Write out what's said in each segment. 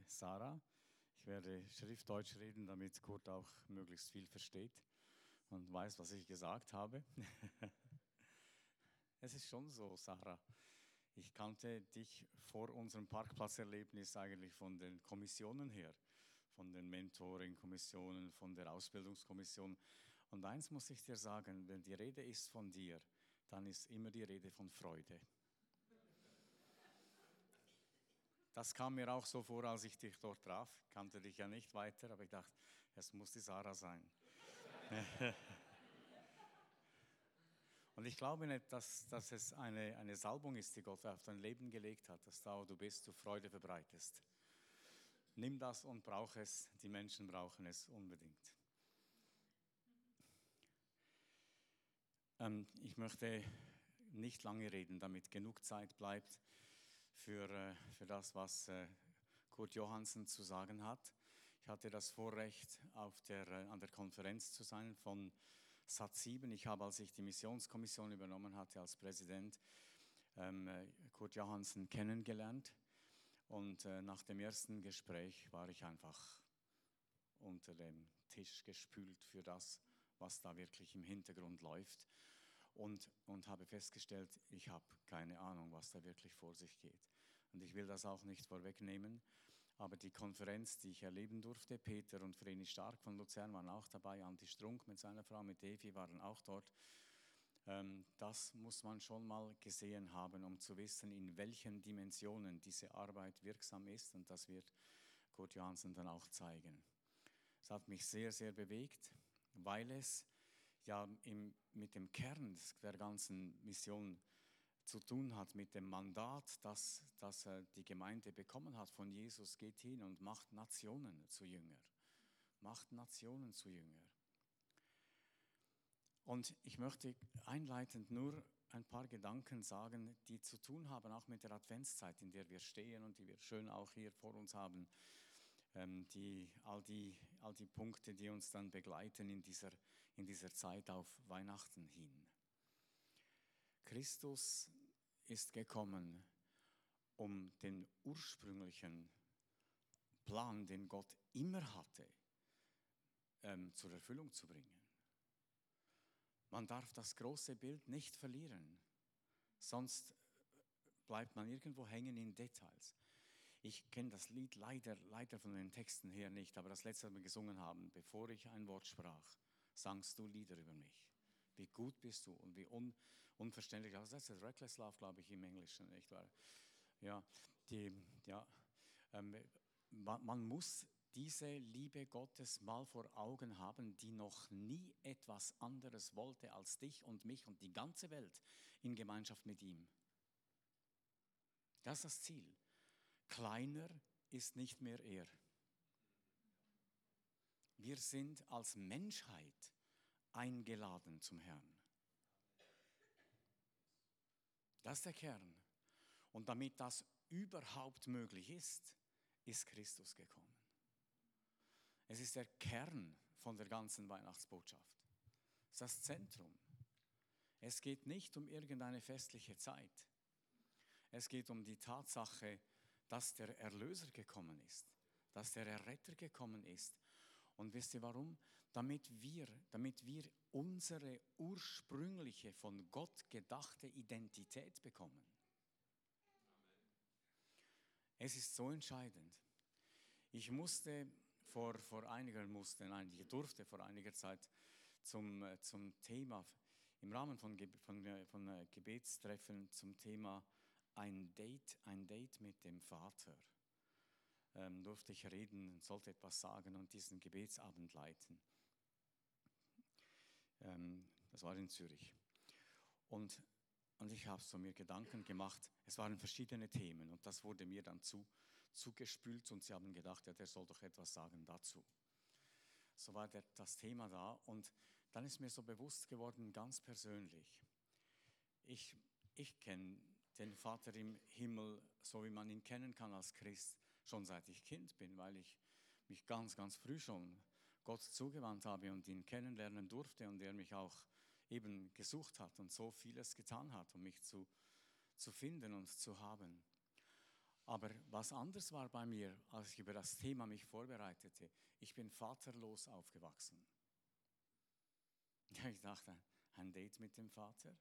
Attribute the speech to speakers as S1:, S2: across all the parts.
S1: Sarah. Ich werde Schriftdeutsch reden, damit Kurt auch möglichst viel versteht und weiß, was ich gesagt habe. Es ist schon so, Sarah. Ich kannte dich vor unserem Parkplatzerlebnis eigentlich von den Kommissionen her, von den Mentoring-Kommissionen, von der Ausbildungskommission. Und eins muss ich dir sagen, wenn die Rede ist von dir, dann ist immer die Rede von Freude. Das kam mir auch so vor, als ich dich dort traf. Ich kannte dich ja nicht weiter, aber ich dachte, es muss die Sarah sein. Und ich glaube nicht, dass es eine Salbung ist, die Gott auf dein Leben gelegt hat, dass da, wo du bist, du Freude verbreitest. Nimm das und brauch es. Die Menschen brauchen es unbedingt. Ich möchte nicht lange reden, damit genug Zeit bleibt für das, was Kurt Johansen zu sagen hat. Ich hatte das Vorrecht, an der Konferenz zu sein von Sat 7. Ich habe, als ich die Missionskommission übernommen hatte als Präsident, Kurt Johansen kennengelernt. Und nach dem ersten Gespräch war ich einfach unter dem Tisch gespült für das, was da wirklich im Hintergrund läuft. Und habe festgestellt, ich habe keine Ahnung, was da wirklich vor sich geht. Und ich will das auch nicht vorwegnehmen, aber die Konferenz, die ich erleben durfte, Peter und Vreni Stark von Luzern waren auch dabei, Antti Strunk mit seiner Frau, mit Evi waren auch dort. Das muss man schon mal gesehen haben, um zu wissen, in welchen Dimensionen diese Arbeit wirksam ist, und das wird Kurt Johansen dann auch zeigen. Es hat mich sehr, sehr bewegt, weil es ja mit dem Kern der ganzen Mission zu tun hat, mit dem Mandat, das die Gemeinde bekommen hat von Jesus: geht hin und macht Nationen zu Jünger. Macht Nationen zu Jünger. Und ich möchte einleitend nur ein paar Gedanken sagen, die zu tun haben auch mit der Adventszeit, in der wir stehen und die wir schön auch hier vor uns haben. All die Punkte, die uns dann begleiten in dieser Zeit auf Weihnachten hin. Christus ist gekommen, um den ursprünglichen Plan, den Gott immer hatte, zur Erfüllung zu bringen. Man darf das große Bild nicht verlieren, sonst bleibt man irgendwo hängen in Details. Ich kenne das Lied leider von den Texten her nicht, aber das letzte, was wir gesungen haben: bevor ich ein Wort sprach, sangst du Lieder über mich. Wie gut bist du und wie unverständlich. Das ist Reckless Love, glaube ich, im Englischen, nicht wahr? Ja, man muss diese Liebe Gottes mal vor Augen haben, die noch nie etwas anderes wollte als dich und mich und die ganze Welt in Gemeinschaft mit ihm. Das ist das Ziel. Kleiner ist nicht mehr er. Wir sind als Menschheit eingeladen zum Herrn. Das ist der Kern. Und damit das überhaupt möglich ist Christus gekommen. Es ist der Kern von der ganzen Weihnachtsbotschaft. Es ist das Zentrum. Es geht nicht um irgendeine festliche Zeit. Es geht um die Tatsache, dass der Erlöser gekommen ist, dass der Erretter gekommen ist. Und wisst ihr warum? Damit wir unsere ursprüngliche, von Gott gedachte Identität bekommen. Es ist so entscheidend. Ich durfte vor einiger Zeit zum Thema, im Rahmen von Gebetstreffen zum Thema ein Date mit dem Vater, durfte ich reden, sollte etwas sagen und diesen Gebetsabend leiten. Das war in Zürich. Und ich habe so mir Gedanken gemacht, es waren verschiedene Themen und das wurde mir dann zugespült und sie haben gedacht, ja, der soll doch etwas sagen dazu. So war das Thema da und dann ist mir so bewusst geworden, ganz persönlich, ich kenne den Vater im Himmel, so wie man ihn kennen kann als Christ, schon seit ich Kind bin, weil ich mich ganz, ganz früh schon Gott zugewandt habe und ihn kennenlernen durfte und er mich auch eben gesucht hat und so vieles getan hat, um mich zu finden und zu haben. Aber was anders war bei mir, als ich über das Thema mich vorbereitete, ich bin vaterlos aufgewachsen. Ja, ich dachte, ein Date mit dem Vater?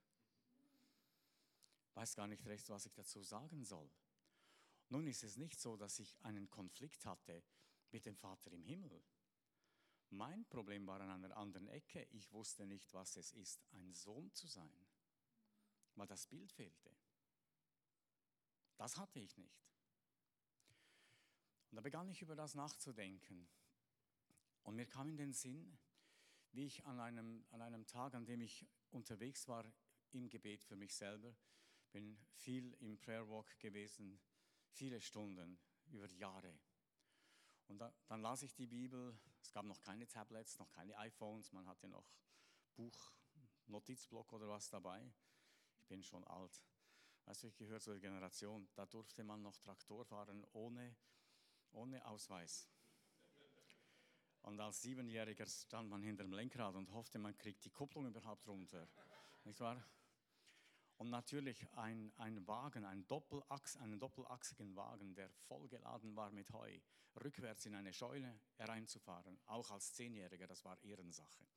S1: Weiß gar nicht recht, was ich dazu sagen soll. Nun ist es nicht so, dass ich einen Konflikt hatte mit dem Vater im Himmel. Mein Problem war an einer anderen Ecke. Ich wusste nicht, was es ist, ein Sohn zu sein, weil das Bild fehlte. Das hatte ich nicht. Und da begann ich über das nachzudenken. Und mir kam in den Sinn, wie ich an einem Tag, an dem ich unterwegs war im Gebet für mich selber, bin viel im Prayer Walk gewesen, viele Stunden, über Jahre. Und dann las ich die Bibel, es gab noch keine Tablets, noch keine iPhones, man hatte noch Buch, Notizblock oder was dabei. Ich bin schon alt. Weißt du, ich gehöre zur Generation, da durfte man noch Traktor fahren ohne Ausweis. Und als 7-Jähriger stand man hinter dem Lenkrad und hoffte, man kriegt die Kupplung überhaupt runter. Nicht wahr? Und natürlich ein Wagen, einen doppelachsigen Wagen, der vollgeladen war mit Heu, rückwärts in eine Scheune hereinzufahren, auch als 10-Jähriger, das war Ehrensache.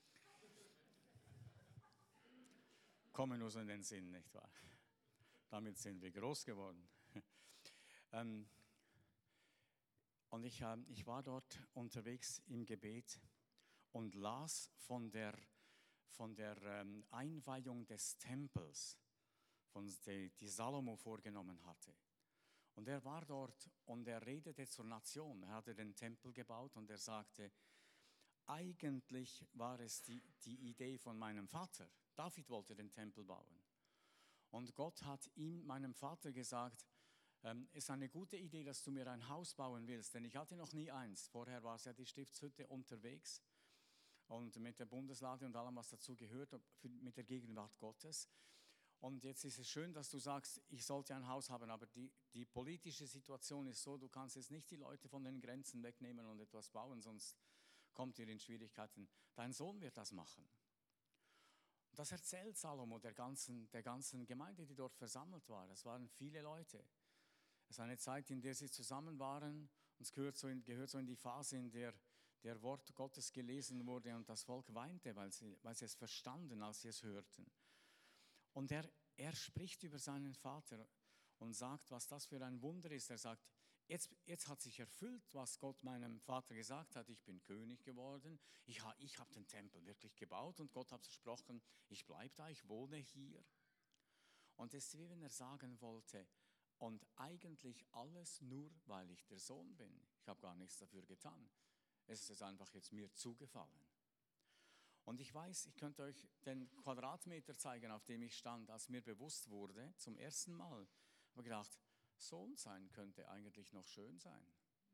S1: Kommen nur so in den Sinn, nicht wahr? Damit sind wir groß geworden. Und ich war dort unterwegs im Gebet und las von der Einweihung des Tempels, die Salomo vorgenommen hatte. Und er war dort und er redete zur Nation. Er hatte den Tempel gebaut und er sagte, eigentlich war es die Idee von meinem Vater. David wollte den Tempel bauen. Und Gott hat meinem Vater gesagt, es ist eine gute Idee, dass du mir ein Haus bauen willst, denn ich hatte noch nie eins. Vorher war es ja die Stiftshütte unterwegs und mit der Bundeslade und allem, was dazu gehört, mit der Gegenwart Gottes. Und jetzt ist es schön, dass du sagst, ich sollte ein Haus haben, aber die politische Situation ist so, du kannst jetzt nicht die Leute von den Grenzen wegnehmen und etwas bauen, sonst kommt ihr in Schwierigkeiten. Dein Sohn wird das machen. Und das erzählt Salomo der ganzen Gemeinde, die dort versammelt war. Es waren viele Leute. Es war eine Zeit, in der sie zusammen waren. Und es gehört so in die Phase, in der Wort Gottes gelesen wurde und das Volk weinte, weil sie es verstanden, als sie es hörten. Und er spricht über seinen Vater und sagt, was das für ein Wunder ist. Er sagt, jetzt hat sich erfüllt, was Gott meinem Vater gesagt hat. Ich bin König geworden, ich habe den Tempel wirklich gebaut und Gott hat versprochen, ich bleibe da, ich wohne hier. Und es ist wie wenn er sagen wollte, und eigentlich alles nur, weil ich der Sohn bin. Ich habe gar nichts dafür getan. Es ist einfach jetzt mir zugefallen. Und ich weiß, ich könnte euch den Quadratmeter zeigen, auf dem ich stand, als mir bewusst wurde, zum ersten Mal, habe ich gedacht, Sohn sein könnte eigentlich noch schön sein.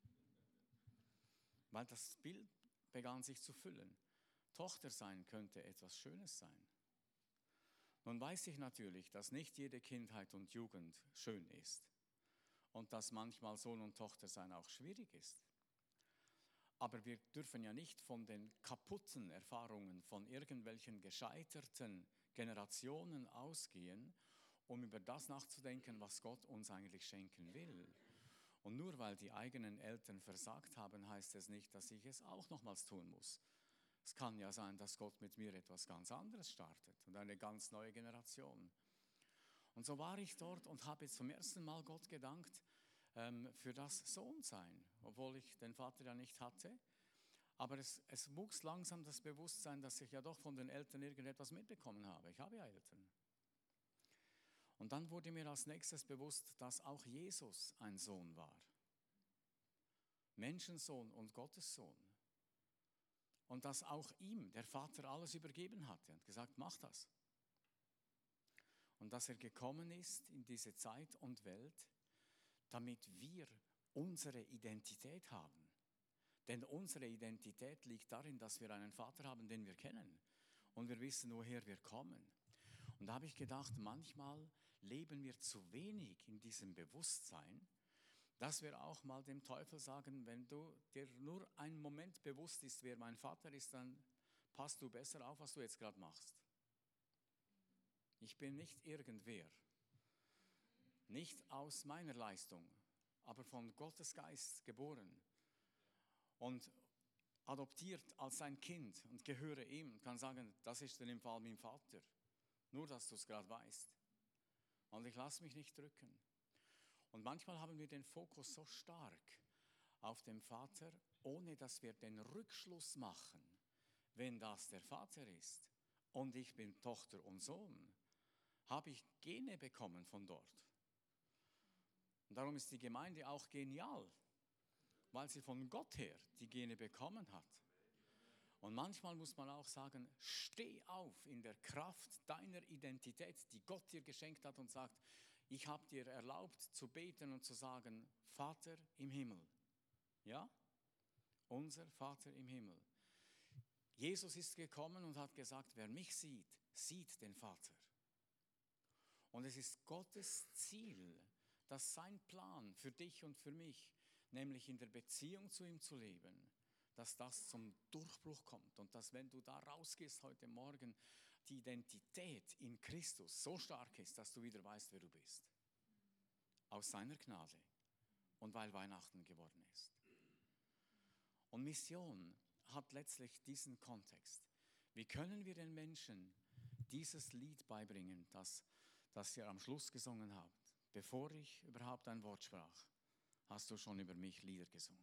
S1: Weil das Bild begann sich zu füllen. Tochter sein könnte etwas Schönes sein. Nun weiß ich natürlich, dass nicht jede Kindheit und Jugend schön ist und dass manchmal Sohn und Tochter sein auch schwierig ist. Aber wir dürfen ja nicht von den kaputten Erfahrungen von irgendwelchen gescheiterten Generationen ausgehen, um über das nachzudenken, was Gott uns eigentlich schenken will. Und nur weil die eigenen Eltern versagt haben, heißt es nicht, dass ich es auch nochmals tun muss. Es kann ja sein, dass Gott mit mir etwas ganz anderes startet und eine ganz neue Generation. Und so war ich dort und habe jetzt zum ersten Mal Gott gedankt für das Sohnsein, obwohl ich den Vater ja nicht hatte. Aber es wuchs langsam das Bewusstsein, dass ich ja doch von den Eltern irgendetwas mitbekommen habe. Ich habe ja Eltern. Und dann wurde mir als nächstes bewusst, dass auch Jesus ein Sohn war. Menschensohn und Gottes Sohn. Und dass auch ihm der Vater alles übergeben hatte und gesagt, mach das. Und dass er gekommen ist in diese Zeit und Welt, damit wir unsere Identität haben. Denn unsere Identität liegt darin, dass wir einen Vater haben, den wir kennen. Und wir wissen, woher wir kommen. Und da habe ich gedacht, manchmal leben wir zu wenig in diesem Bewusstsein, dass wir auch mal dem Teufel sagen, wenn du dir nur einen Moment bewusst ist, wer mein Vater ist, dann passt du besser auf, was du jetzt gerade machst. Ich bin nicht irgendwer, nicht aus meiner Leistung, aber von Gottes Geist geboren und adoptiert als sein Kind und gehöre ihm, kann sagen, das ist in dem Fall mein Vater. Nur, dass du es gerade weißt. Und ich lasse mich nicht drücken. Und manchmal haben wir den Fokus so stark auf dem Vater, ohne dass wir den Rückschluss machen, wenn das der Vater ist und ich bin Tochter und Sohn, habe ich Gene bekommen von dort. Und darum ist die Gemeinde auch genial, weil sie von Gott her die Gene bekommen hat. Und manchmal muss man auch sagen, steh auf in der Kraft deiner Identität, die Gott dir geschenkt hat und sagt, ich habe dir erlaubt zu beten und zu sagen, Vater im Himmel. Ja? Unser Vater im Himmel. Jesus ist gekommen und hat gesagt, wer mich sieht, sieht den Vater. Und es ist Gottes Ziel, dass sein Plan für dich und für mich, nämlich in der Beziehung zu ihm zu leben, dass das zum Durchbruch kommt und dass, wenn du da rausgehst heute Morgen, die Identität in Christus so stark ist, dass du wieder weißt, wer du bist. Aus seiner Gnade und weil Weihnachten geworden ist. Und Mission hat letztlich diesen Kontext. Wie können wir den Menschen dieses Lied beibringen, das ihr am Schluss gesungen habt? Bevor ich überhaupt ein Wort sprach, hast du schon über mich Lieder gesungen.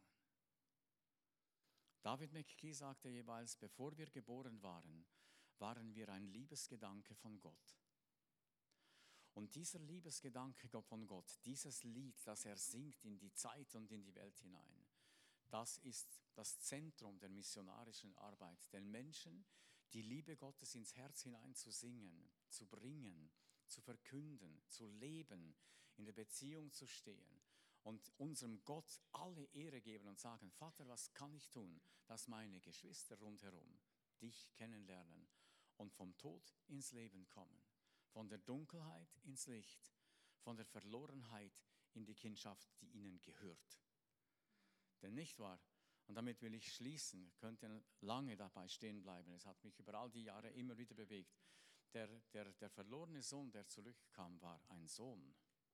S1: David McKee sagte jeweils, bevor wir geboren waren, waren wir ein Liebesgedanke von Gott. Und dieser Liebesgedanke von Gott, dieses Lied, das er singt in die Zeit und in die Welt hinein, das ist das Zentrum der missionarischen Arbeit, den Menschen die Liebe Gottes ins Herz hinein zu singen, zu bringen, zu verkünden, zu leben, in der Beziehung zu stehen und unserem Gott alle Ehre geben und sagen, Vater, was kann ich tun, dass meine Geschwister rundherum dich kennenlernen und vom Tod ins Leben kommen, von der Dunkelheit ins Licht, von der Verlorenheit in die Kindschaft, die ihnen gehört. Denn nicht wahr? Und damit will ich schließen, könnte lange dabei stehen bleiben. Es hat mich über all die Jahre immer wieder bewegt. Der verlorene Sohn, der zurückkam, war ein Sohn.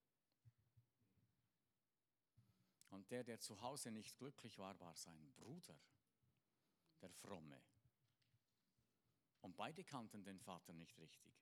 S1: Und der zu Hause nicht glücklich war, war sein Bruder, der Fromme. Und beide kannten den Vater nicht richtig.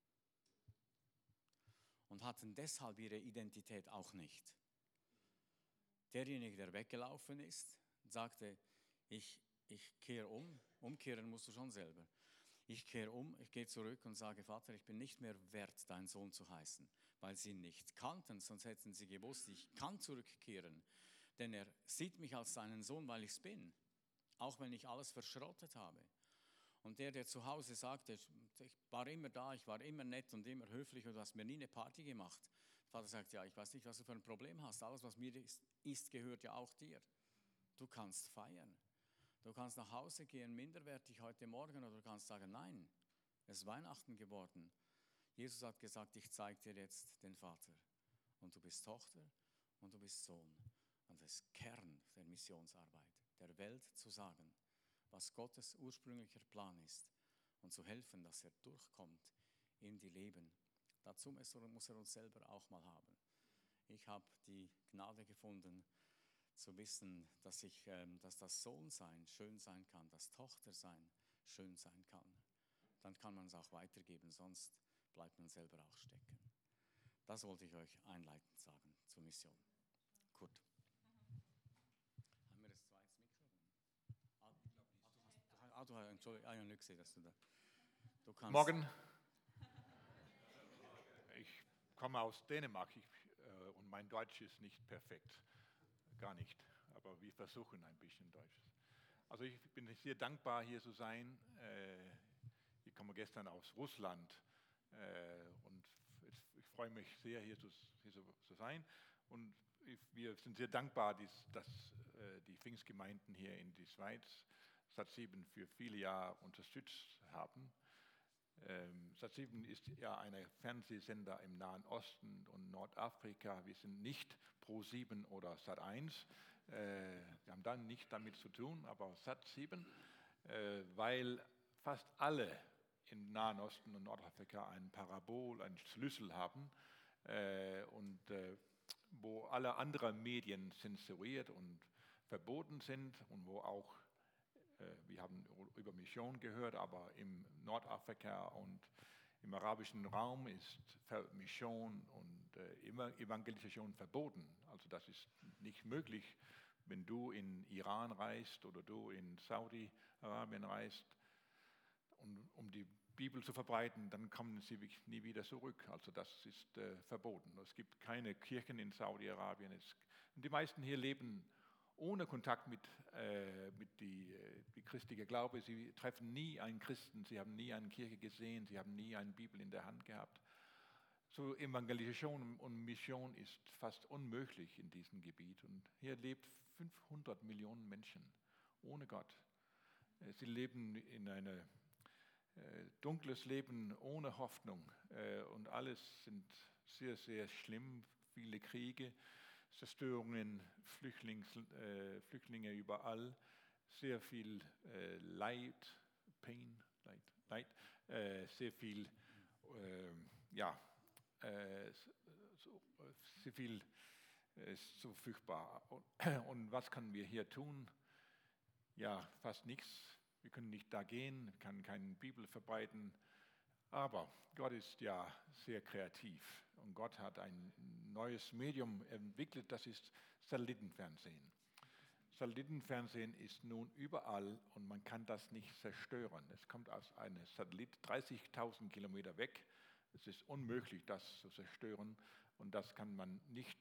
S1: Und hatten deshalb ihre Identität auch nicht. Derjenige, der weggelaufen ist, sagte, ich kehre um. Umkehren musst du schon selber. Ich kehre um, ich gehe zurück und sage, Vater, ich bin nicht mehr wert, dein Sohn zu heißen, weil sie ihn nicht kannten, sonst hätten sie gewusst, ich kann zurückkehren, denn er sieht mich als seinen Sohn, weil ich es bin, auch wenn ich alles verschrottet habe. Und der zu Hause sagte, ich war immer da, ich war immer nett und immer höflich und du hast mir nie eine Party gemacht. Der Vater sagt, ja, ich weiß nicht, was du für ein Problem hast, alles, was mir ist, gehört ja auch dir. Du kannst feiern. Du kannst nach Hause gehen, minderwertig heute Morgen, oder du kannst sagen, nein, es ist Weihnachten geworden. Jesus hat gesagt, ich zeige dir jetzt den Vater. Und du bist Tochter und du bist Sohn. Und das ist Kern der Missionsarbeit, der Welt zu sagen, was Gottes ursprünglicher Plan ist und zu helfen, dass er durchkommt in die Leben. Dazu muss er uns selber auch mal haben. Ich habe die Gnade gefunden, zu wissen, dass das Sohnsein schön sein kann, das Tochtersein schön sein kann. Dann kann man es auch weitergeben, sonst bleibt man selber auch stecken. Das wollte ich euch einleitend sagen zur Mission. Kurt. Haben wir das zweites Mikrofon? Entschuldigung, ich habe nicht gesehen, dass du da...
S2: Morgen. Ich komme aus Dänemark und mein Deutsch ist nicht perfekt. Gar nicht, aber wir versuchen ein bisschen Deutsch. Also ich bin sehr dankbar, hier zu sein. Ich komme gestern aus Russland und ich freue mich sehr, hier zu sein. Und wir sind sehr dankbar, dass die Pfingstgemeinden hier in der Schweiz Sat7 für viele Jahre unterstützt haben. Sat7 ist ja ein Fernsehsender im Nahen Osten und Nordafrika. Wir sind nicht Pro7 oder Sat1. Wir haben dann nicht damit zu tun, aber Sat7, weil fast alle im Nahen Osten und Nordafrika einen Parabol, einen Schlüssel haben. Und wo alle anderen Medien zensuriert und verboten sind und wo auch, wir haben über Mission gehört, aber im Nordafrika und im arabischen Raum ist Mission und Evangelisation verboten. Also das ist nicht möglich, wenn du in Iran reist oder du in Saudi-Arabien reist, um die Bibel zu verbreiten, dann kommen sie nie wieder zurück. Also das ist verboten. Es gibt keine Kirchen in Saudi-Arabien. Die meisten hier leben ohne Kontakt mit die christliche Glaube. Sie treffen nie einen Christen, sie haben nie eine Kirche gesehen, sie haben nie eine Bibel in der Hand gehabt. So Evangelisation und Mission ist fast unmöglich in diesem Gebiet. Und hier lebt 500 Millionen Menschen ohne Gott. Sie leben in einem dunkles Leben ohne Hoffnung und alles sind sehr, sehr schlimm. Viele Kriege, Zerstörungen, Flüchtlinge überall, sehr viel Leid, sehr viel, sehr viel ist so furchtbar. Und was können wir hier tun? Ja, fast nichts. Wir können nicht da gehen, können keine Bibel verbreiten, aber Gott ist ja sehr kreativ und Gott hat ein neues Medium entwickelt, das ist Satellitenfernsehen. Satellitenfernsehen ist nun überall und man kann das nicht zerstören. Es kommt aus einem Satellit 30.000 Kilometer weg. Es ist unmöglich, das zu zerstören und das kann man nicht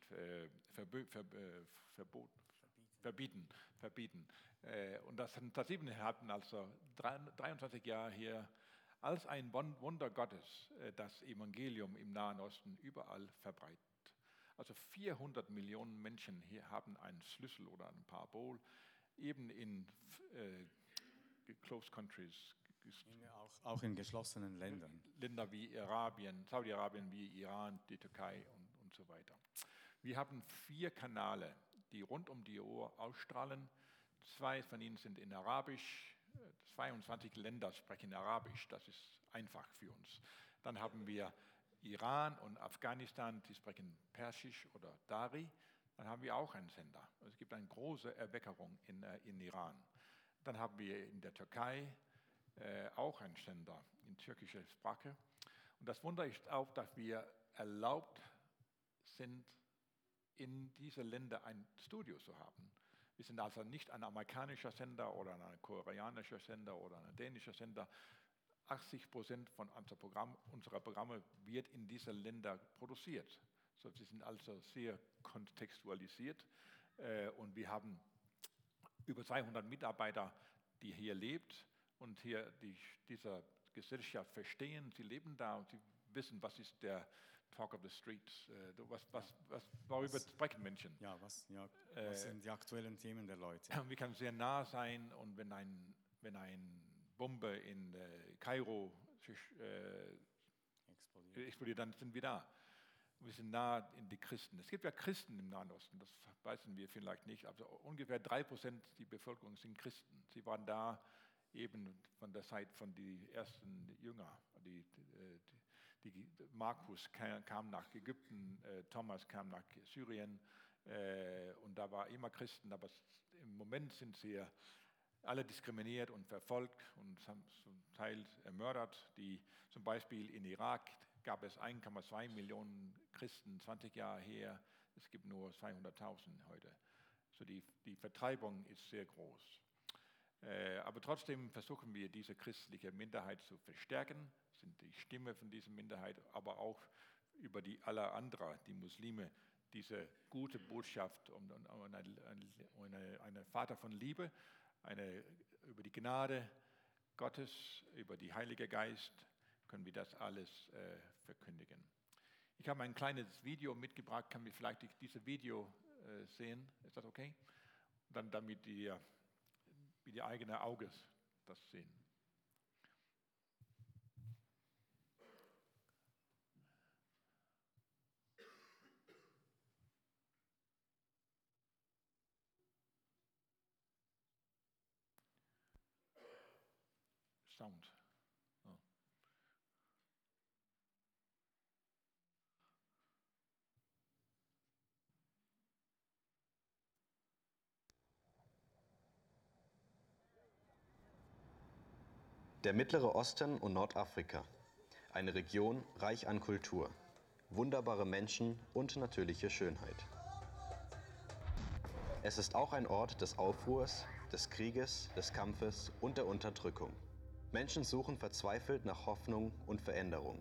S2: verbieten. Und das Satelliten hatten also 23 Jahre hier als ein Wunder Gottes das Evangelium im Nahen Osten überall verbreitet. Also 400 Millionen Menschen hier haben einen Schlüssel oder ein Parabol, eben in closed countries.
S1: Auch in geschlossenen Ländern.
S2: Länder wie Arabien, Saudi-Arabien, wie Iran, die Türkei und so weiter. Wir haben 4 Kanäle, die rund um die Uhr ausstrahlen. 2 von ihnen sind in Arabisch. 22 Länder sprechen Arabisch. Das ist einfach für uns. Dann haben wir Iran und Afghanistan, die sprechen Persisch oder Dari. Dann haben wir auch einen Sender. Es gibt eine große Erweckerung in Iran. Dann haben wir in der Türkei auch einen Sender in türkischer Sprache. Und das Wunder ist auch, dass wir erlaubt sind, in diese Länder ein Studio zu haben. Wir sind also nicht ein amerikanischer Sender oder ein koreanischer Sender oder ein dänischer Sender. 80% von unserer Programme wird in diesen Ländern produziert. So, sie sind also sehr kontextualisiert und wir haben über 200 Mitarbeiter, die hier lebt und hier dieser Gesellschaft verstehen. Sie leben da und sie wissen, was ist der Talk of the Streets. Worüber sprechen Menschen?
S1: Ja, was sind die aktuellen Themen der Leute?
S2: Wir können sehr nah sein und wenn eine Bombe in Kairo explodiert, dann sind wir da. Wir sind nah in die Christen. Es gibt ja Christen im Nahen Osten, das wissen wir vielleicht nicht, aber ungefähr 3% der Bevölkerung sind Christen. Sie waren da eben von der Zeit von den ersten Jünger. Markus kam nach Ägypten, Thomas kam nach Syrien und da war immer Christen, aber im Moment sind sie alle diskriminiert und verfolgt und zum Teil ermordet. Zum Beispiel in Irak gab es 1,2 Millionen Christen 20 Jahre her, es gibt nur 200.000 heute. So die Vertreibung ist sehr groß. Aber trotzdem versuchen wir, diese christliche Minderheit zu verstärken, sind die Stimme von dieser Minderheit, aber auch über die aller anderen, die Muslime, diese gute Botschaft um eine Vater von Liebe, über die Gnade Gottes, über die Heilige Geist, können wir das alles verkündigen. Ich habe ein kleines Video mitgebracht, kann wir vielleicht dieses Video sehen, ist das okay? Dann damit ihr mit ihr eigenen Augen das sehen. Sound. Oh.
S3: Der Mittlere Osten und Nordafrika. Eine Region reich an Kultur, wunderbare Menschen und natürliche Schönheit. Es ist auch ein Ort des Aufruhrs, des Krieges, des Kampfes und der Unterdrückung. Menschen suchen verzweifelt nach Hoffnung und Veränderung.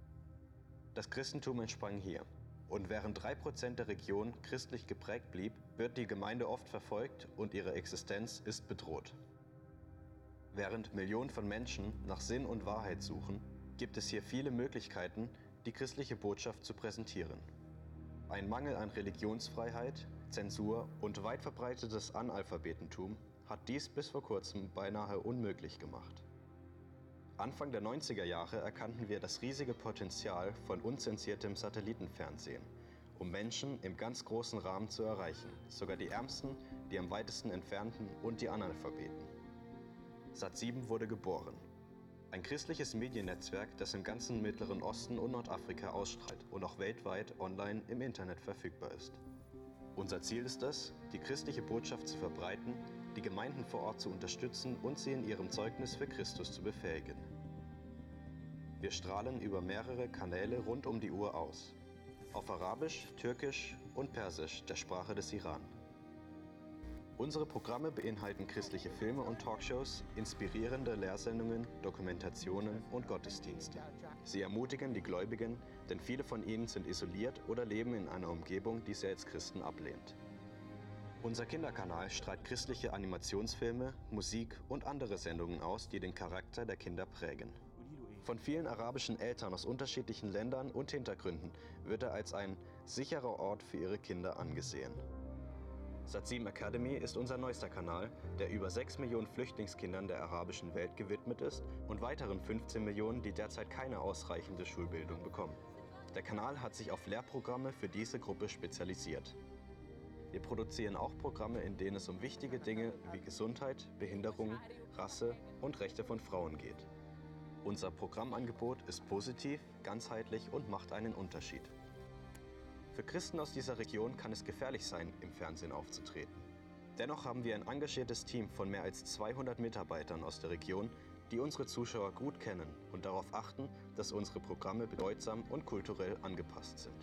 S3: Das Christentum entsprang hier. Und während 3% der Region christlich geprägt blieb, wird die Gemeinde oft verfolgt und ihre Existenz ist bedroht. Während Millionen von Menschen nach Sinn und Wahrheit suchen, gibt es hier viele Möglichkeiten, die christliche Botschaft zu präsentieren. Ein Mangel an Religionsfreiheit, Zensur und weit verbreitetes Analphabetentum hat dies bis vor kurzem beinahe unmöglich gemacht. Anfang der 90er Jahre erkannten wir das riesige Potenzial von unzensiertem Satellitenfernsehen, um Menschen im ganz großen Rahmen zu erreichen, sogar die Ärmsten, die am weitesten Entfernten und die Analphabeten. Sat7 wurde geboren. Ein christliches Mediennetzwerk, das im ganzen Mittleren Osten und Nordafrika ausstrahlt und auch weltweit online im Internet verfügbar ist. Unser Ziel ist es, die christliche Botschaft zu verbreiten, die Gemeinden vor Ort zu unterstützen und sie in ihrem Zeugnis für Christus zu befähigen. Wir strahlen über mehrere Kanäle rund um die Uhr aus. Auf Arabisch, Türkisch und Persisch, der Sprache des Iran. Unsere Programme beinhalten christliche Filme und Talkshows, inspirierende Lehrsendungen, Dokumentationen und Gottesdienste. Sie ermutigen die Gläubigen, denn viele von ihnen sind isoliert oder leben in einer Umgebung, die sie als Christen ablehnt. Unser Kinderkanal strahlt christliche Animationsfilme, Musik und andere Sendungen aus, die den Charakter der Kinder prägen. Von vielen arabischen Eltern aus unterschiedlichen Ländern und Hintergründen wird er als ein sicherer Ort für ihre Kinder angesehen. Sat7 Academy ist unser neuester Kanal, der über 6 Millionen Flüchtlingskindern der arabischen Welt gewidmet ist und weiteren 15 Millionen, die derzeit keine ausreichende Schulbildung bekommen. Der Kanal hat sich auf Lehrprogramme für diese Gruppe spezialisiert. Wir produzieren auch Programme, in denen es um wichtige Dinge wie Gesundheit, Behinderung, Rasse und Rechte von Frauen geht. Unser Programmangebot ist positiv, ganzheitlich und macht einen Unterschied. Für Christen aus dieser Region kann es gefährlich sein, im Fernsehen aufzutreten. Dennoch haben wir ein engagiertes Team von mehr als 200 Mitarbeitern aus der Region, die unsere Zuschauer gut kennen und darauf achten, dass unsere Programme bedeutsam und kulturell angepasst sind.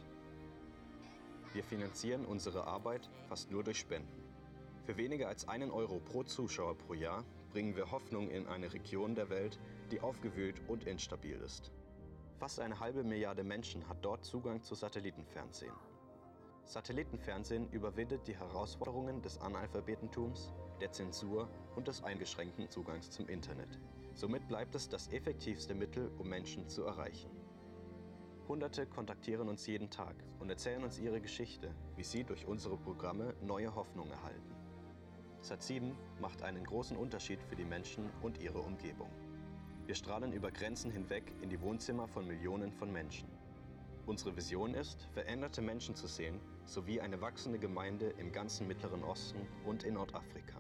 S3: Wir finanzieren unsere Arbeit fast nur durch Spenden. Für weniger als 1 Euro pro Zuschauer pro Jahr bringen wir Hoffnung in eine Region der Welt, die aufgewühlt und instabil ist. Fast 1/2 Milliarde Menschen hat dort Zugang zu Satellitenfernsehen. Satellitenfernsehen überwindet die Herausforderungen des Analphabetentums, der Zensur und des eingeschränkten Zugangs zum Internet. Somit bleibt es das effektivste Mittel, um Menschen zu erreichen. Hunderte kontaktieren uns jeden Tag und erzählen uns ihre Geschichte, wie sie durch unsere Programme neue Hoffnung erhalten. Sat7 macht einen großen Unterschied für die Menschen und ihre Umgebung. Wir strahlen über Grenzen hinweg in die Wohnzimmer von Millionen von Menschen. Unsere Vision ist, veränderte Menschen zu sehen, sowie eine wachsende Gemeinde im ganzen Mittleren Osten und in Nordafrika.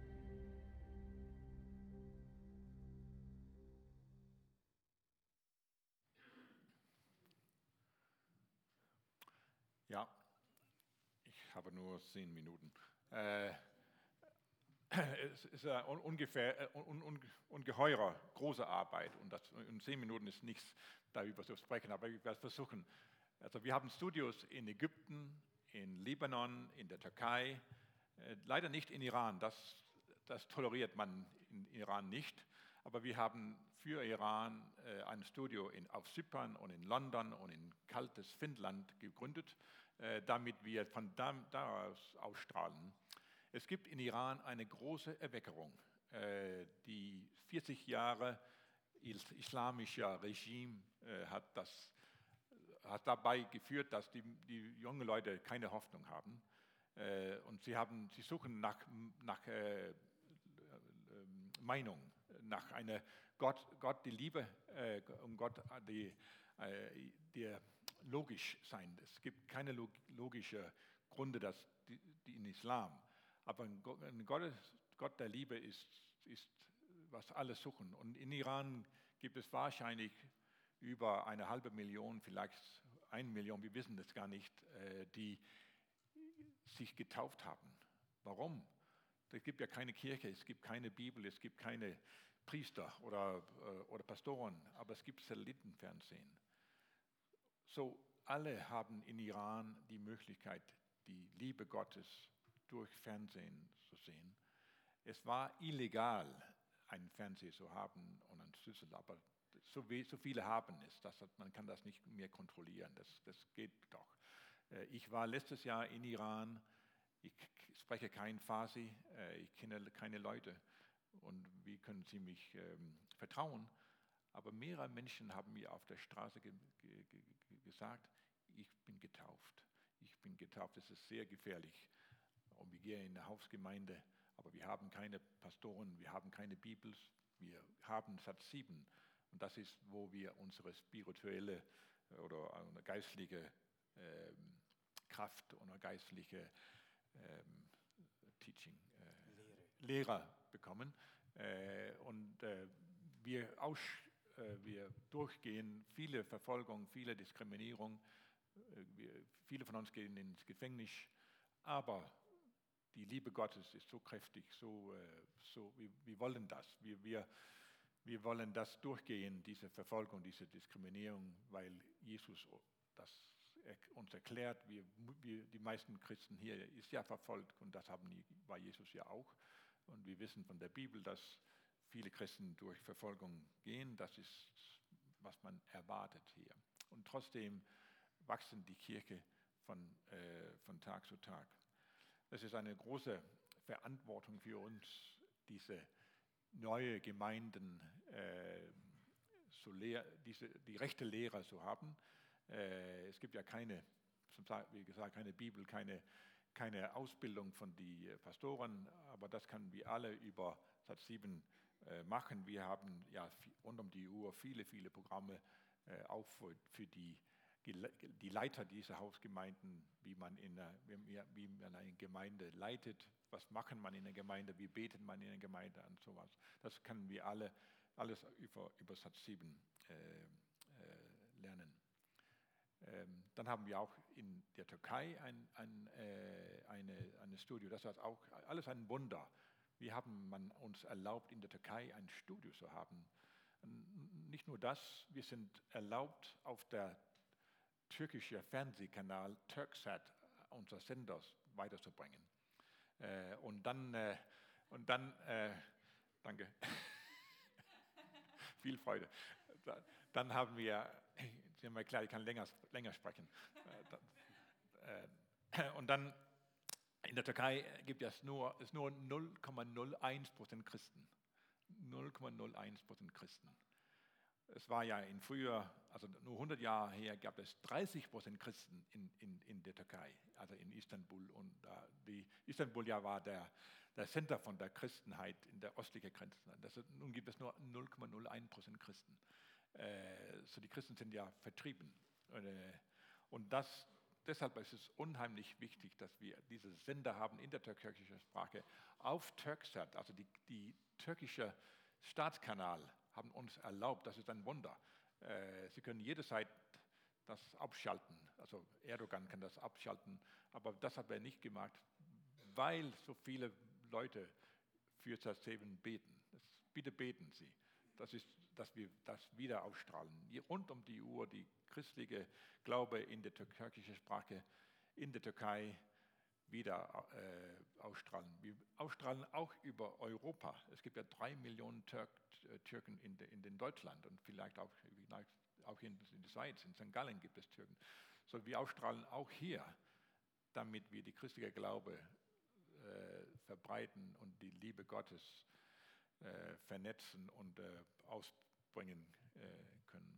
S2: Ja, ich habe nur 10 Minuten. Es ist eine ungeheuer große Arbeit und in 10 Minuten ist nichts darüber zu sprechen, aber ich werde versuchen. Also wir haben Studios in Ägypten, in Libanon, in der Türkei, leider nicht in Iran, das toleriert man in Iran nicht, aber wir haben für Iran ein Studio auf Zypern und in London und in kaltes Finnland gegründet, damit wir von daraus ausstrahlen. Es gibt in Iran eine große Erweckerung. Die 40 Jahre islamischer Regime hat dabei geführt, dass die jungen Leute keine Hoffnung haben. Und sie suchen nach Meinung, nach einer Gott die Liebe und Gott, der logisch sein. Es gibt keine logischen Gründe, die in Islam. Aber ein Gott der Liebe ist, was alle suchen. Und in Iran gibt es wahrscheinlich über 1/2 Million, vielleicht 1 Million, wir wissen das gar nicht, die sich getauft haben. Warum? Es gibt ja keine Kirche, es gibt keine Bibel, es gibt keine Priester oder Pastoren, aber es gibt Satellitenfernsehen. So, alle haben in Iran die Möglichkeit, die Liebe Gottes durch Fernsehen zu sehen. Es war illegal, einen Fernseher zu haben und einen Schlüssel, aber so viele haben es, man kann das nicht mehr kontrollieren, das geht doch. Ich war letztes Jahr in Iran, ich spreche kein Farsi, ich kenne keine Leute und wie können Sie mich vertrauen? Aber mehrere Menschen haben mir auf der Straße gesagt, ich bin getauft. Ich bin getauft, das ist sehr gefährlich. Und wir gehen in eine Hausgemeinde, aber wir haben keine Pastoren, wir haben keine Bibel, wir haben Satz 7. Und das ist, wo wir unsere spirituelle oder eine geistliche Kraft und eine geistliche Teaching, Lehre bekommen. Wir durchgehen viele Verfolgung, viele Diskriminierung. Viele von uns gehen ins Gefängnis, aber die Liebe Gottes ist so kräftig, wir wollen das. Wir wollen das durchgehen, diese Verfolgung, diese Diskriminierung, weil Jesus das uns erklärt. Die meisten Christen hier ist ja verfolgt und das war Jesus ja auch. Und wir wissen von der Bibel, dass viele Christen durch Verfolgung gehen. Das ist, was man erwartet hier. Und trotzdem wachsen die Kirche von Tag zu Tag. Es ist eine große Verantwortung für uns, diese neue Gemeinden, die rechte Lehre zu haben. Es gibt ja wie gesagt, keine Bibel, keine Ausbildung von den Pastoren, aber das können wir alle über Satz 7 machen. Wir haben ja rund um die Uhr viele Programme auch für die Leiter dieser Hausgemeinden, wie man eine Gemeinde leitet, was macht man in der Gemeinde, wie betet man in der Gemeinde und sowas. Das können wir alles über Satz 7 lernen. Dann haben wir auch in der Türkei ein Studio, das ist auch alles ein Wunder. Man uns erlaubt, in der Türkei ein Studio zu haben. Nicht nur das, wir sind erlaubt, auf der türkischen Fernsehkanal Turksat unser Sender weiterzubringen. Und dann, danke, viel Freude. Dann haben wir, ist mir klar, ich kann länger sprechen. Und dann in der Türkei gibt es nur 0,01% Christen. 0,01% Christen. Es war ja in früher, also nur 100 Jahre her, gab es 30% Christen in der Türkei, also in Istanbul. Und Istanbul ja war der Center von der Christenheit in der östlichen Grenze. Nun gibt es nur 0,01% Christen. So die Christen sind ja vertrieben. Und deshalb ist es unheimlich wichtig, dass wir diese Sender haben in der türkischen Sprache auf Turksat, also die türkische Staatskanal haben uns erlaubt, das ist ein Wunder. Sie können jederzeit das abschalten, also Erdogan kann das abschalten, aber das hat er nicht gemacht, weil so viele Leute für Satz 7 beten. Bitte beten Sie, dass wir das wieder ausstrahlen. Rund um die Uhr die christliche Glaube in der türkischen Sprache in der Türkei wieder ausstrahlen. Wir ausstrahlen auch über Europa. Es gibt ja 3 Millionen Türken in Deutschland und vielleicht auch in der Schweiz, in St. Gallen gibt es Türken. So, wir ausstrahlen auch hier, damit wir die christliche Glaube verbreiten und die Liebe Gottes vernetzen und ausbringen können.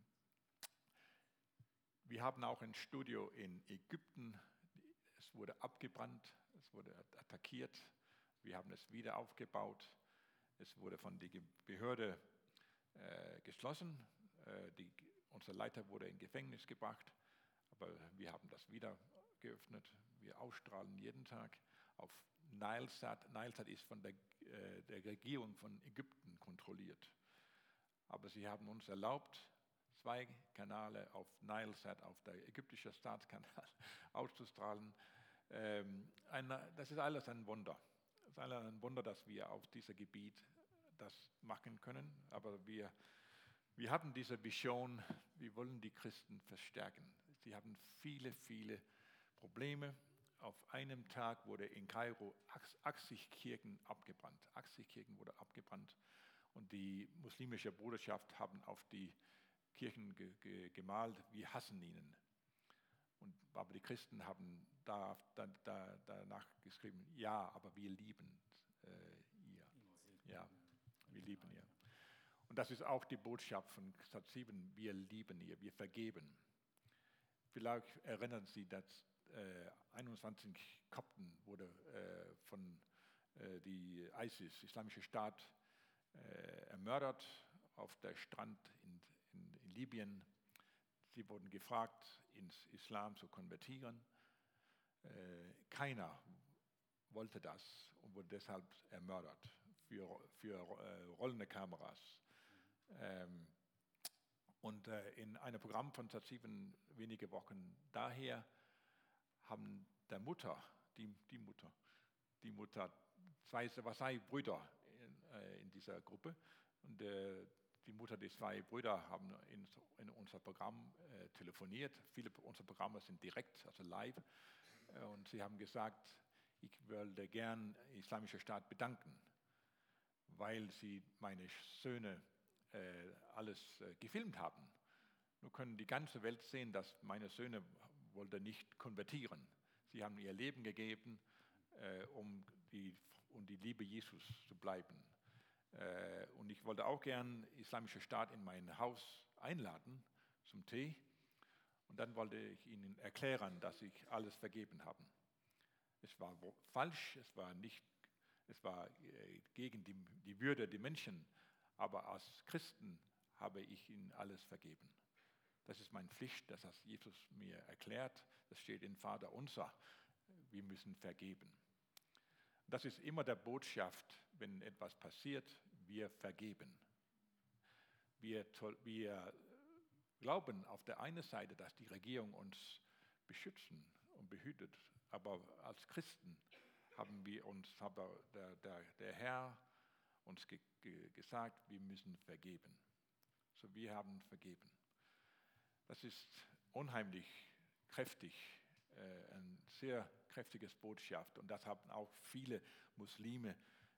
S2: Wir haben auch ein Studio in Ägypten. Es wurde abgebrannt, es wurde attackiert. Wir haben es wieder aufgebaut. Es wurde von der Behörde geschlossen. Unser Leiter wurde in Gefängnis gebracht. Aber wir haben das wieder geöffnet. Wir ausstrahlen jeden Tag auf Nilesat. Nilesat ist von der Regierung von Ägypten kontrolliert. Aber sie haben uns erlaubt, 2 Kanäle auf Nilesat, auf der ägyptischen Staatskanal auszustrahlen. Das ist alles ein Wunder. Es ist ein Wunder, dass wir auf diesem Gebiet das machen können, aber wir haben diese Vision, wir wollen die Christen verstärken. Sie haben viele, viele Probleme. Auf einem Tag wurde in Kairo 80 Kirchen abgebrannt. 80 Kirchen wurden abgebrannt und die muslimische Bruderschaft haben auf die Kirchen gemalt, wir hassen ihnen. Aber die Christen haben danach geschrieben, ja, aber wir lieben ihr. Ja, wir lieben ihr. Und das ist auch die Botschaft von Sat 7, wir lieben ihr, wir vergeben. Vielleicht erinnern Sie, dass 21 Kopten wurde von die ISIS, Islamische Staat, ermordet auf der Strand in Libyen. Sie wurden gefragt, ins Islam zu konvertieren. Keiner wollte das und wurde deshalb ermordet für rollende Kameras. Und in einem Programm von Sat 7 wenige Wochen daher haben die Mutter, zwei Brüder in dieser Gruppe. Und die Mutter der zwei Brüder haben in unser Programm telefoniert. Viele unserer Programme sind direkt, also live. Und sie haben gesagt, ich würde gern Islamischer Staat bedanken, weil sie meine Söhne alles gefilmt haben. Nun können die ganze Welt sehen, dass meine Söhne wollten nicht konvertieren. Sie haben ihr Leben gegeben, um die Liebe Jesus zu bleiben. Und ich wollte auch gern Islamischer Staat in mein Haus einladen zum Tee. Und dann wollte ich ihnen erklären, dass ich alles vergeben habe. Es war falsch, es war gegen die Würde der Menschen, aber als Christen habe ich ihnen alles vergeben. Das ist meine Pflicht, das hat Jesus mir erklärt. Das steht in Vater unser. Wir müssen vergeben. Das ist immer der Botschaft, wenn etwas passiert, wir vergeben. Wir glauben auf der einen Seite, dass die Regierung uns beschützen und behütet, aber als Christen haben der Herr uns gesagt, wir müssen vergeben. So, wir haben vergeben. Das ist unheimlich kräftig, eine sehr kräftige Botschaft und das haben auch viele Muslime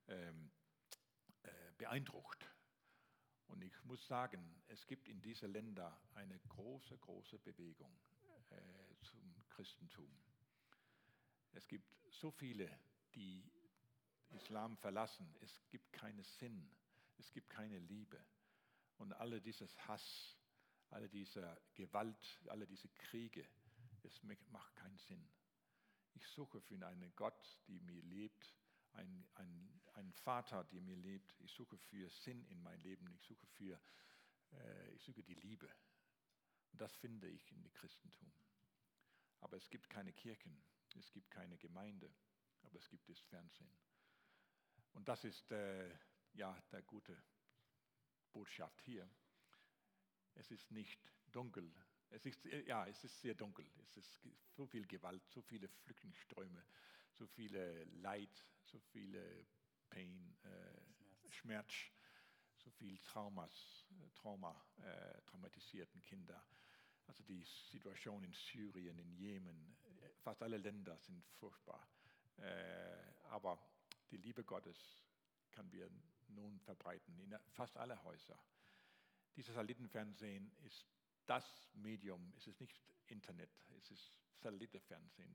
S2: beeindruckt. Und ich muss sagen, es gibt in diesen Ländern eine große, große Bewegung zum Christentum. Es gibt so viele, die Islam verlassen. Es gibt keinen Sinn, es gibt keine Liebe. Und alle dieses Hass, alle diese Gewalt, alle diese Kriege, es macht keinen Sinn. Ich suche für einen Gott, der mir lebt, einen Vater, der mir lebt. Ich suche für Sinn in mein Leben. Ich suche die Liebe. Und das finde ich in dem Christentum. Aber es gibt keine Kirchen, es gibt keine Gemeinde, aber es gibt das Fernsehen. Und das ist der gute Botschaft hier. Es ist nicht dunkel. Es ist sehr dunkel. Es ist so viel Gewalt, so viele Flüchtlingsströme, so viele Leid, so viele Pain, Schmerz, so viel traumatisierten Kinder. Also die Situation in Syrien, in Jemen, fast alle Länder sind furchtbar. Aber die Liebe Gottes können wir nun verbreiten in fast alle Häuser. Dieses Satellitenfernsehen ist das Medium, es ist nicht Internet, es ist Satellitenfernsehen.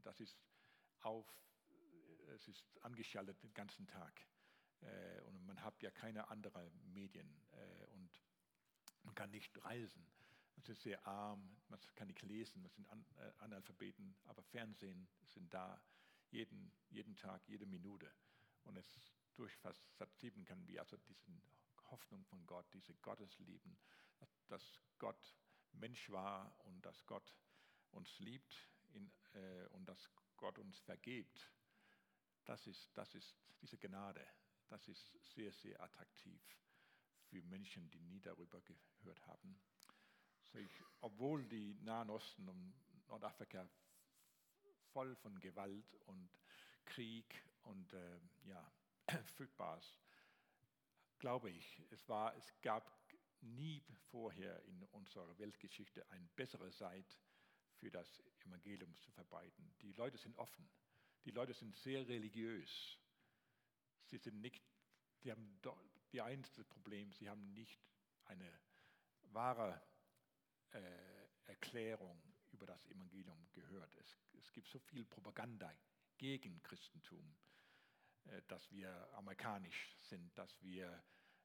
S2: Es ist angeschaltet den ganzen Tag. Und man hat ja keine anderen Medien und man kann nicht reisen. Es ist sehr arm, man kann nicht lesen, man sind Analphabeten, aber Fernsehen sind da jeden Tag, jede Minute. Und durch Sat 7 können wir also diese Hoffnung von Gott, diese Gotteslieben, dass Gott Mensch war und dass Gott uns liebt und dass Gott uns vergibt. Das ist diese Gnade. Das ist sehr, sehr attraktiv für Menschen, die nie darüber gehört haben. So obwohl die Nahen Osten und Nordafrika voll von Gewalt und Krieg und Furchtbares, glaube ich. Es gab nie vorher in unserer Weltgeschichte eine bessere Zeit für das Evangelium zu verbreiten. Die Leute sind offen. Die Leute sind sehr religiös. Sie haben die einzige Problem, sie haben nicht eine wahre Erklärung über das Evangelium gehört. Es gibt so viel Propaganda gegen Christentum, dass wir amerikanisch sind, dass wir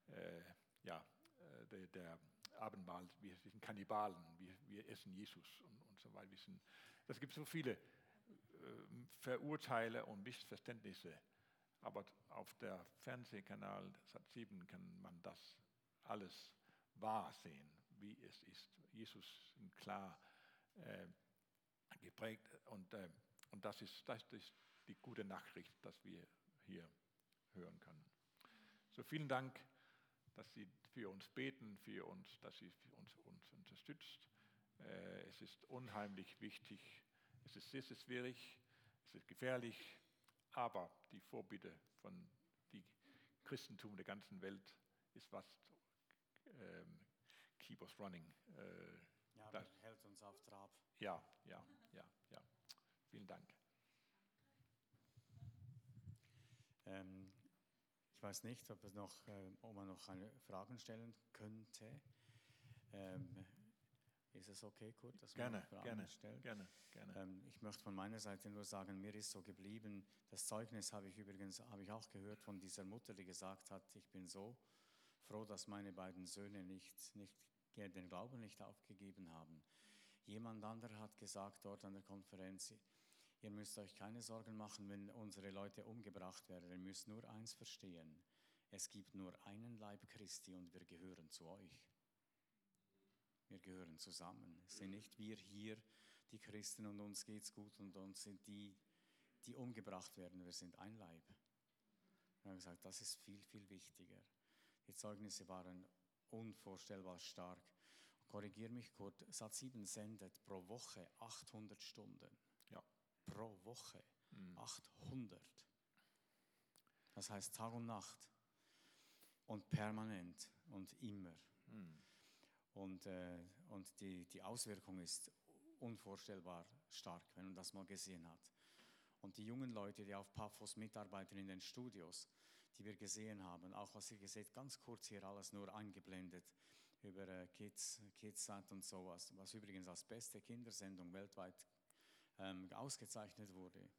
S2: der Abendmahl, wir sind Kannibalen, wir essen Jesus und so weiter. Es gibt so viele Verurteile und Missverständnisse, aber auf der Fernsehkanal Sat7 kann man das alles wahr sehen, wie es ist. Jesus ist klar geprägt und das ist die gute Nachricht, dass wir hier hören können. So, vielen Dank, dass Sie für uns beten, dass Sie uns unterstützt. Es ist unheimlich wichtig. Es ist schwierig, es ist gefährlich, aber die Vorbitte von dem Christentum der ganzen Welt ist was keep us running.
S1: Hält uns auf Trab.
S2: Ja. Vielen Dank.
S1: Ich weiß nicht, ob man noch Fragen stellen könnte. Ist es okay, Kurt, dass man Fragen stellt?
S2: Gerne.
S1: Ich möchte von meiner Seite nur sagen, mir ist so geblieben, das Zeugnis habe ich auch gehört von dieser Mutter, die gesagt hat, ich bin so froh, dass meine beiden Söhne den Glauben nicht aufgegeben haben. Jemand anderer hat gesagt dort an der Konferenz, ihr müsst euch keine Sorgen machen, wenn unsere Leute umgebracht werden. Ihr müsst nur eins verstehen, es gibt nur einen Leib Christi und wir gehören zu euch. Wir gehören zusammen. Es sind nicht wir hier, die Christen, und uns geht's gut, und uns sind die umgebracht werden. Wir sind ein Leib. Wir haben gesagt, das ist viel, viel wichtiger. Die Zeugnisse waren unvorstellbar stark. Korrigiere mich, Kurt, Sat7 sendet pro Woche 800 Stunden.
S2: Ja.
S1: Pro Woche 800. Das heißt Tag und Nacht und permanent und immer. Und die Auswirkung ist unvorstellbar stark, wenn man das mal gesehen hat. Und die jungen Leute, die auf Paphos mitarbeiten in den Studios, die wir gesehen haben, auch was ihr seht, ganz kurz hier alles nur eingeblendet über KidsSat und sowas, was übrigens als beste Kindersendung weltweit ausgezeichnet wurde.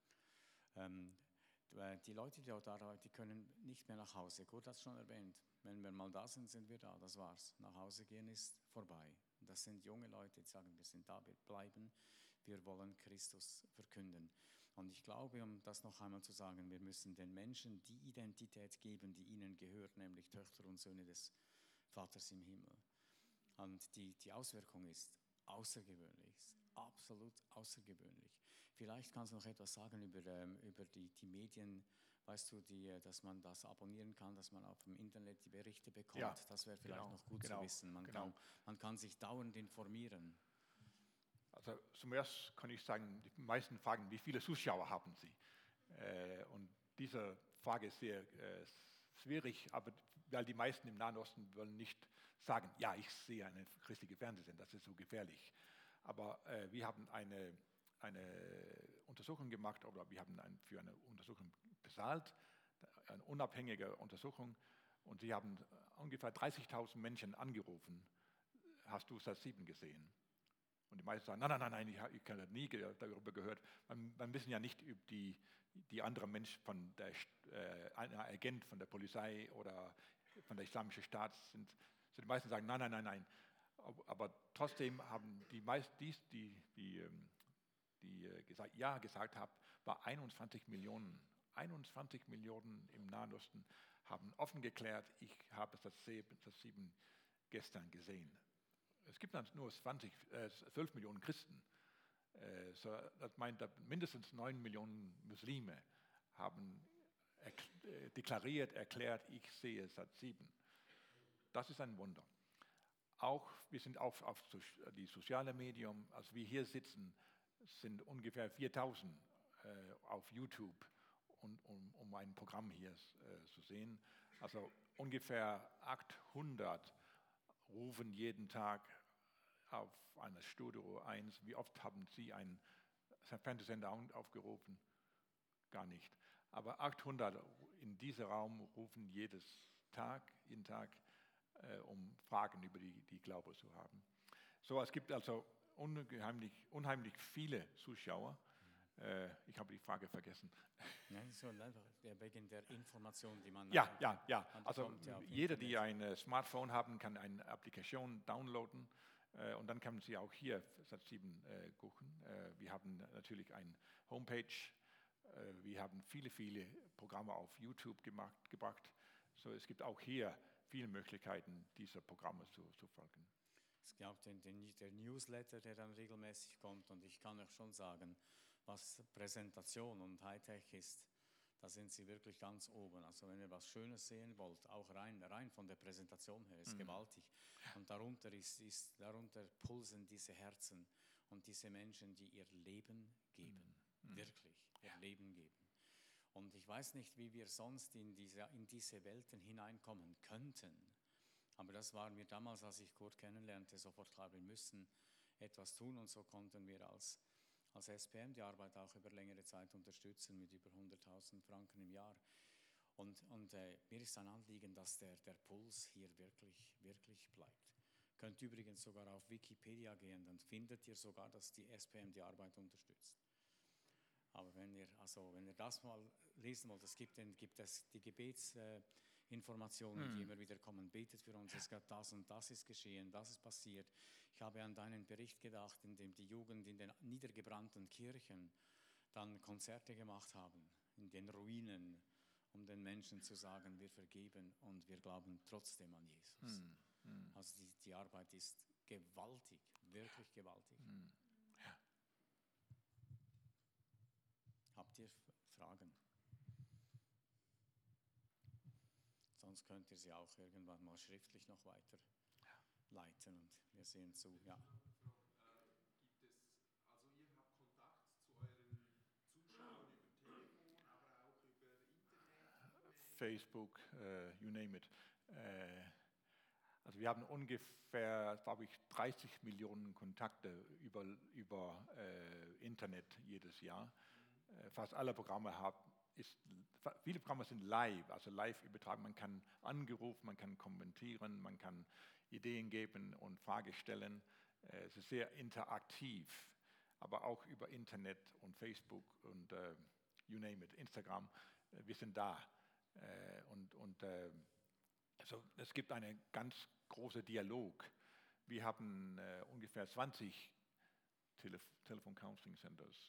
S1: Die Leute, die dort arbeiten, die können nicht mehr nach Hause. Kurt hat es schon erwähnt. Wenn wir mal da sind, sind wir da. Das war's. Nach Hause gehen ist vorbei. Das sind junge Leute, die sagen, wir sind da, wir bleiben. Wir wollen Christus verkünden. Und ich glaube, um das noch einmal zu sagen, wir müssen den Menschen die Identität geben, die ihnen gehört, nämlich Töchter und Söhne des Vaters im Himmel. Und die Auswirkung ist außergewöhnlich, absolut außergewöhnlich. Vielleicht kannst du noch etwas sagen über die Medien, weißt du, dass man das abonnieren kann, dass man auf dem Internet die Berichte bekommt.
S2: Ja,
S1: das wäre vielleicht noch gut zu wissen. Man kann sich dauernd informieren.
S2: Also zum Ersten kann ich sagen, die meisten fragen, wie viele Zuschauer haben Sie? Und diese Frage ist sehr schwierig, aber weil die meisten im Nahen Osten wollen nicht sagen, ja, ich sehe eine christliche Fernsehsendung, das ist so gefährlich. Aber wir haben eine Untersuchung gemacht, oder wir haben für eine Untersuchung bezahlt, eine unabhängige Untersuchung, und sie haben ungefähr 30.000 Menschen angerufen, hast du Sat7 gesehen? Und die meisten sagen, nein, ich habe nie darüber gehört. Man wissen ja nicht über die anderen Menschen von ein Agent von der Polizei oder von der Islamischen Staat sind. So die meisten sagen, nein. Aber trotzdem haben die gesagt haben, war 21 Millionen. 21 Millionen im Nahen Osten haben offen geklärt, ich habe das 7 gestern gesehen. Es gibt dann nur 12 Millionen Christen. Das meint, mindestens 9 Millionen Muslime haben erklärt, ich sehe Sat7. Das ist ein Wunder. Wir sind auch auf die sozialen Medien, als wir hier sitzen, sind ungefähr 4.000 auf YouTube um ein Programm hier zu sehen. Also ungefähr 800 rufen jeden Tag auf eine Studio 1. Wie oft haben Sie einen Fernsehsender aufgerufen? Gar nicht. Aber 800 in diesem Raum rufen jeden Tag, um Fragen über die Glaube zu haben. So, es gibt also unheimlich viele Zuschauer. Ich habe die Frage vergessen.
S1: Nein, so wegen der Information, die man
S2: Ja.
S1: man
S2: Also
S1: bekommt ja auf
S2: jeder, die
S1: Internet.
S2: ein Smartphone haben, kann eine Applikation downloaden und dann können Sie auch hier Sat7 gucken. Wir haben natürlich eine Homepage. Wir haben viele Programme auf YouTube gebracht. So, es gibt auch hier viele Möglichkeiten, diese Programme zu folgen.
S1: Es gibt auch der Newsletter, der dann regelmäßig kommt. Und ich kann euch schon sagen, was Präsentation und Hightech ist, da sind sie wirklich ganz oben. Also wenn ihr was Schönes sehen wollt, auch rein von der Präsentation her, ist gewaltig. Und darunter pulsen diese Herzen und diese Menschen, die ihr Leben geben. Wirklich, ihr Leben geben. Und ich weiß nicht, wie wir sonst in diese Welten hineinkommen könnten. Aber das war mir damals, als ich Kurt kennenlernte, sofort klar, wir müssen etwas tun. Und so konnten wir als SPM die Arbeit auch über längere Zeit unterstützen mit über 100.000 Franken im Jahr. Und mir ist ein Anliegen, dass der Puls hier wirklich bleibt. Könnt übrigens sogar auf Wikipedia gehen, dann findet ihr sogar, dass die SPM die Arbeit unterstützt. Aber wenn ihr das mal lesen wollt, es gibt die Gebetsinformationen, die immer wieder kommen. Betet für uns, es gab das und das ist geschehen, das ist passiert. Ich habe an deinen Bericht gedacht, in dem die Jugend in den niedergebrannten Kirchen dann Konzerte gemacht haben, in den Ruinen, um den Menschen zu sagen, wir vergeben und wir glauben trotzdem an Jesus. Also die Arbeit ist gewaltig, wirklich gewaltig.
S2: Ja.
S1: Habt ihr Fragen? Sonst könnt ihr sie auch irgendwann mal schriftlich noch weiter leiten und wir sehen zu. Ja.
S4: Gibt es, also ihr habt Kontakt zu euren Zuschauern über Telefon, aber auch über Internet?
S2: Facebook, you name it. Also wir haben ungefähr, glaube ich, 30 Millionen Kontakte über Internet jedes Jahr. Fast alle Programme viele Programme sind live, also live übertragen. Man kann angerufen, man kann kommentieren, man kann Ideen geben und Fragen stellen. Es ist sehr interaktiv, aber auch über Internet und Facebook und you name it, Instagram. Wir sind da. Also es gibt einen ganz großen Dialog. Wir haben ungefähr 20 Telephone Counseling Centers.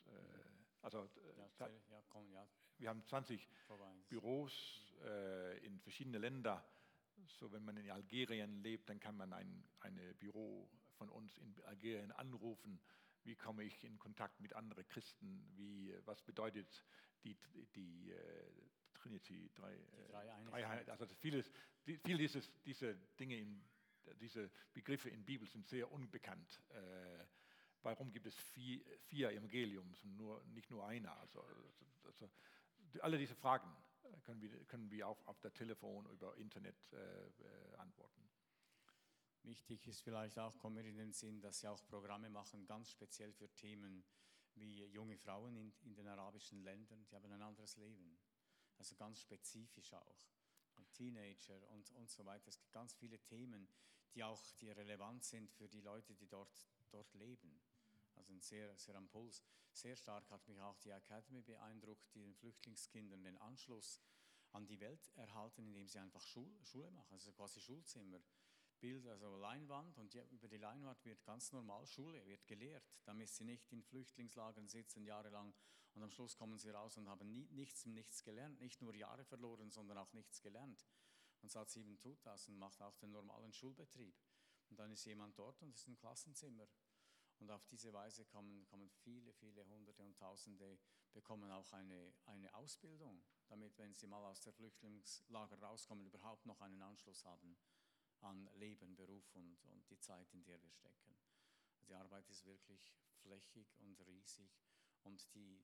S2: Wir haben 20 Büros in verschiedenen Ländern. So, wenn man in Algerien lebt, dann kann man ein Büro von uns in Algerien anrufen. Wie komme ich in Kontakt mit anderen Christen? Was bedeutet die Trinity, Dreieinigkeit? Also viele dieser Dinge, diese Begriffe in der Bibel sind sehr unbekannt. Warum gibt es vier Evangeliums und nicht nur einer? Also alle diese Fragen können wir auch auf der Telefon über Internet antworten.
S1: Wichtig ist vielleicht auch, kommen wir in den Sinn, dass sie auch Programme machen, ganz speziell für Themen wie junge Frauen in den arabischen Ländern, die haben ein anderes Leben. Also ganz spezifisch auch. Und Teenager und so weiter. Es gibt ganz viele Themen, die relevant sind für die Leute, die dort leben. Also ein sehr am Puls. Sehr stark hat mich auch die Academy beeindruckt, die den Flüchtlingskindern den Anschluss an die Welt erhalten, indem sie einfach Schule machen, also quasi Schulzimmer. Bild, also Leinwand, und über die Leinwand wird ganz normal Schule, wird gelehrt, damit sie nicht in Flüchtlingslagern sitzen jahrelang und am Schluss kommen sie raus und haben nichts gelernt, nicht nur Jahre verloren, sondern auch nichts gelernt. Und Sat7 tut das und macht auch den normalen Schulbetrieb. Und dann ist jemand dort und es ist ein Klassenzimmer. Und auf diese Weise kommen viele Hunderte und Tausende, bekommen auch eine Ausbildung, damit, wenn sie mal aus der Flüchtlingslager rauskommen, überhaupt noch einen Anschluss haben an Leben, Beruf und die Zeit, in der wir stecken. Die Arbeit ist wirklich flächig und riesig und die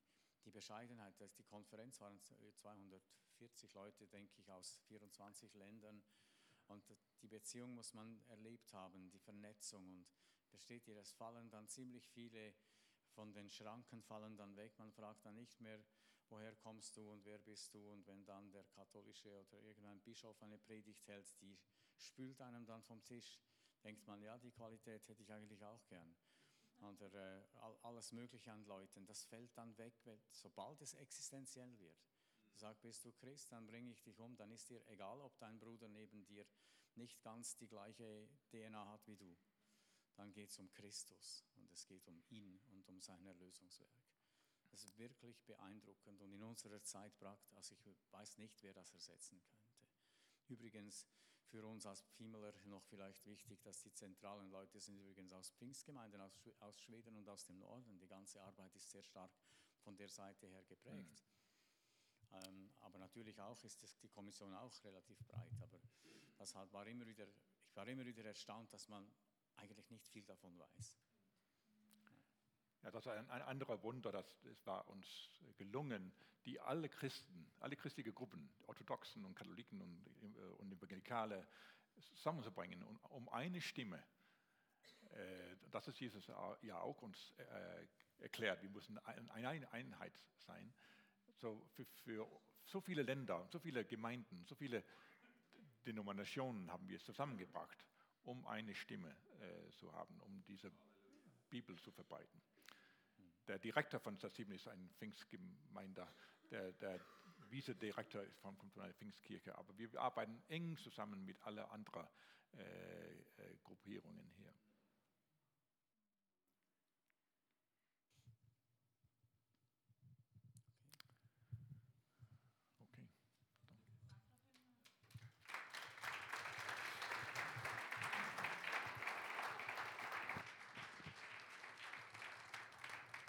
S1: die Bescheidenheit, die Konferenz waren 240 Leute, denke ich, aus 24 Ländern. Und die Beziehung muss man erlebt haben, die Vernetzung. Und versteht ihr, es fallen dann ziemlich viele von den Schranken fallen dann weg. Man fragt dann nicht mehr, woher kommst du und wer bist du? Und wenn dann der katholische oder irgendein Bischof eine Predigt hält, die spült einem dann vom Tisch, denkt man, ja, die Qualität hätte ich eigentlich auch gern. Oder alles Mögliche an Leuten, das fällt dann weg, sobald es existenziell wird. Sag, bist du Christ, dann bringe ich dich um, dann ist dir egal, ob dein Bruder neben dir nicht ganz die gleiche DNA hat wie du. Dann geht es um Christus und es geht um ihn und um sein Erlösungswerk. Das ist wirklich beeindruckend und in unserer Zeit also ich weiß nicht, wer das ersetzen könnte. Übrigens für uns als Pfimmeler noch vielleicht wichtig, dass die zentralen Leute sind übrigens aus Pfingstgemeinden, aus Schweden und aus dem Norden. Die ganze Arbeit ist sehr stark von der Seite her geprägt. Aber natürlich auch ist die Kommission auch relativ breit. Aber ich war immer wieder erstaunt, dass man eigentlich nicht viel davon weiß.
S2: Ja, das ist ein anderer Wunder, das war uns gelungen, die alle christliche Gruppen, Orthodoxen und Katholiken und Evangelikale zusammenzubringen, um eine Stimme. Das ist Jesus ja auch uns erklärt. Wir müssen eine Einheit sein. So für so viele Länder, so viele Gemeinden, so viele Denominationen haben wir zusammengebracht, um eine Stimme zu haben, um diese Bibel zu verbreiten. Der Direktor von Sassibne ist ein Pfingstgemeinde, der Vizedirektor ist von einer Pfingstkirche, aber wir arbeiten eng zusammen mit allen anderen Gruppierungen hier.